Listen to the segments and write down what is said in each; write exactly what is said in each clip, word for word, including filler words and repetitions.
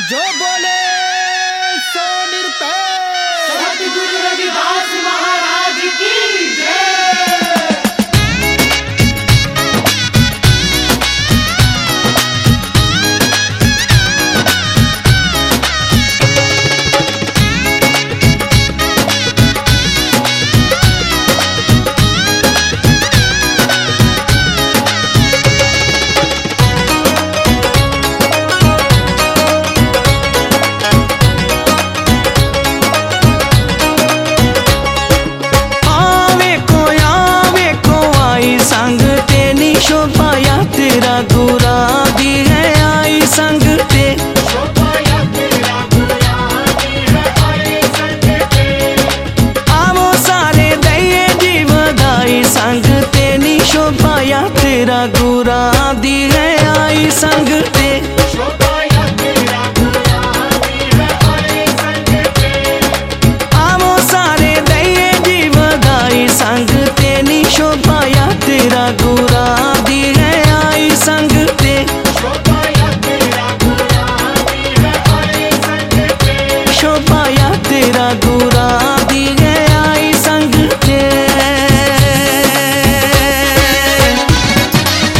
जो बोले सो निरपेश सतगुरु रविदास महाराज की जय। तेरा गुरा दी है आई संग ते शोभाया तेरा गुरा दी है आई संग ते आवो सारे दये जीव गाई संग ते नी शोभाया तेरा गुरा दी है आई संग ते शोभाया तेरा गुरा दी है आई संग ते शोभाया तेरा गुरा दी है आई संग ते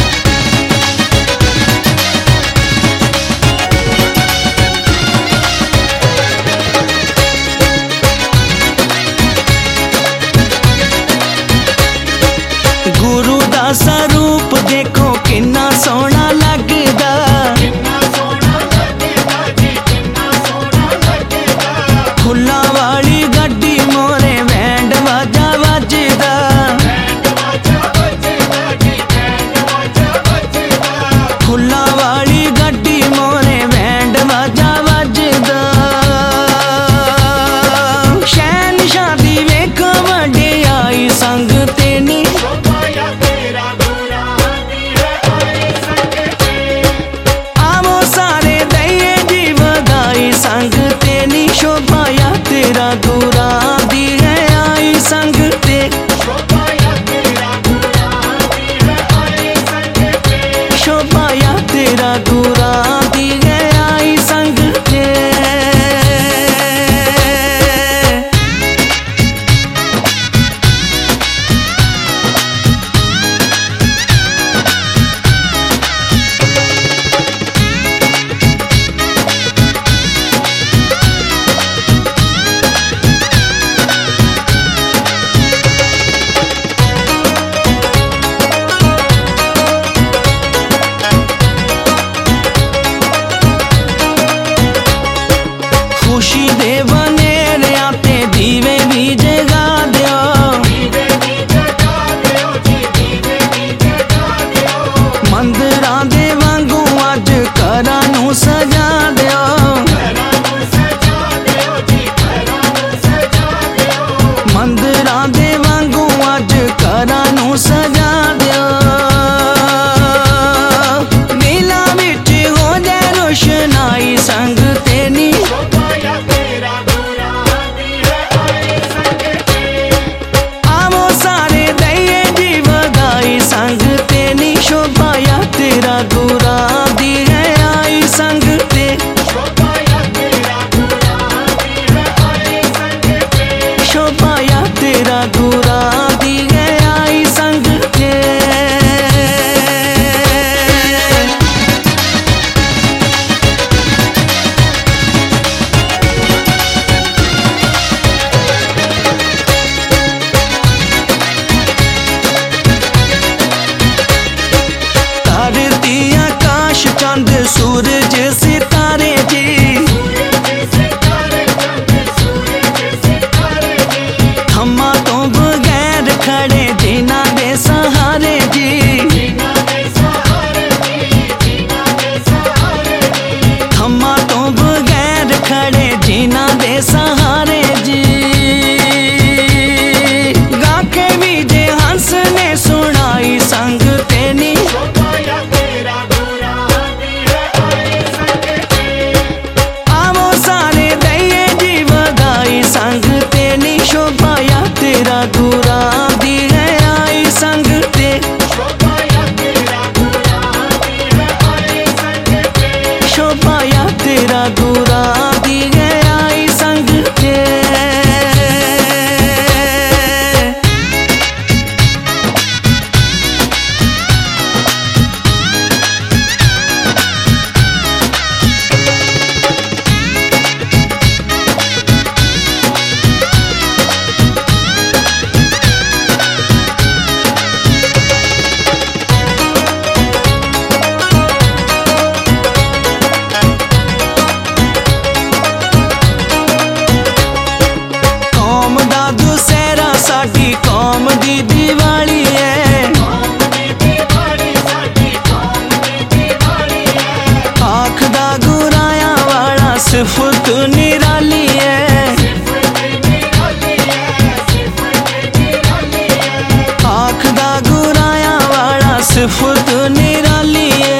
दिवाली है, कौम दी दिवाली साडी कौम दी दिवाली है। आखदा गुराया वाला सिफत निराली है, सिफत निराली है, सिफत निराली है। आखदा गुराया वाला सिफत निराली है।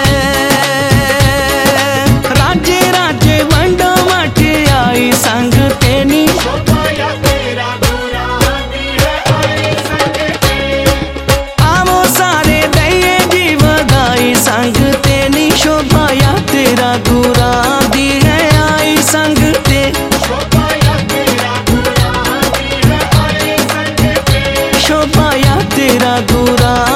राजे राजे वंडो मठियाई संग तेनी, शोभाया तेरा गुरा दी है आई संग ते। आवो सारे दइए जी बधाई संग तेनी, शोभाया तेरा गुरा दी है आई संग ते, शोभाया तेरा गुरा दी है आई संग ते। शोभाया तेरा गुरा